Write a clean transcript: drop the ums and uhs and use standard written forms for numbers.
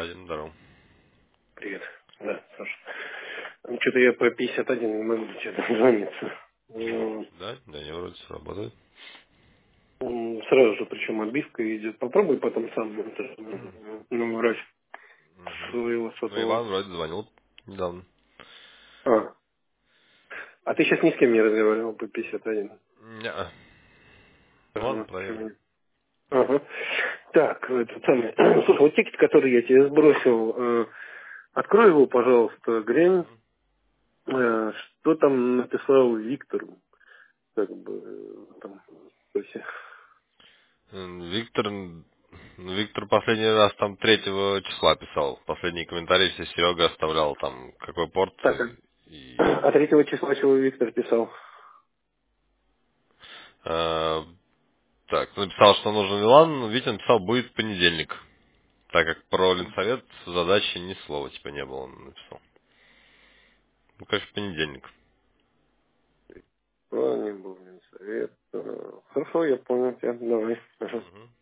Вадим, здорово. Привет. Да, Саша. Что-то я по 51 не могу что-то звониться. Да, не вроде все работает. Сразу же, причем отбивка идет. Попробуй потом сам набрать Мгм. своего Ну, сотового. Иван вроде звонил недавно. А, а ты сейчас ни с кем не разговаривал по 51? Не. Ладно, Ага, проверю. почему нет? Ага. Так, этот самый. Слушай, вот тикет, который я тебе сбросил, открой его, пожалуйста, глянь, что там написал Виктор. Как бы там, то есть, Виктор последний раз там 3 числа писал. Последний комментарий все Серега оставлял там, какой порт так, и... а 3 числа чего Виктор писал? э, так, написал, что нужен Милан, но Витя написал, будет в понедельник. Так как про Ленсовет задачи ни слова типа не было, он написал. Ну, конечно, в понедельник. Не был совет. Хорошо, я понял тебя. Давай. Ага.